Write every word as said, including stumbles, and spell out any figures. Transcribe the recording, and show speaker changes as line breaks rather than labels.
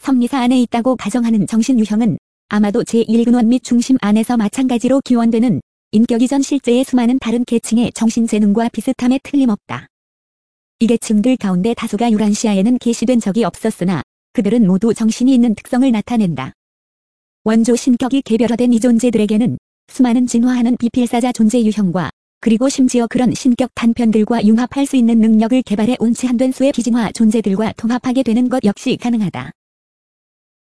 성리사 안에 있다고 가정하는 정신유형은 아마도 제일 근원 및 중심 안에서 마찬가지로 기원되는 인격 이전 실제의 수많은 다른 계층의 정신재능과 비슷함에 틀림없다. 이 계층들 가운데 다수가 유란시아에는 계시된 적이 없었으나 그들은 모두 정신이 있는 특성을 나타낸다. 원조 신격이 개별화된 이 존재들에게는 수많은 진화하는 비필사자 존재 유형과 그리고 심지어 그런 신격 단편들과 융합할 수 있는 능력을 개발해 온 제한된 수의 비진화 존재들과 통합하게 되는 것 역시 가능하다.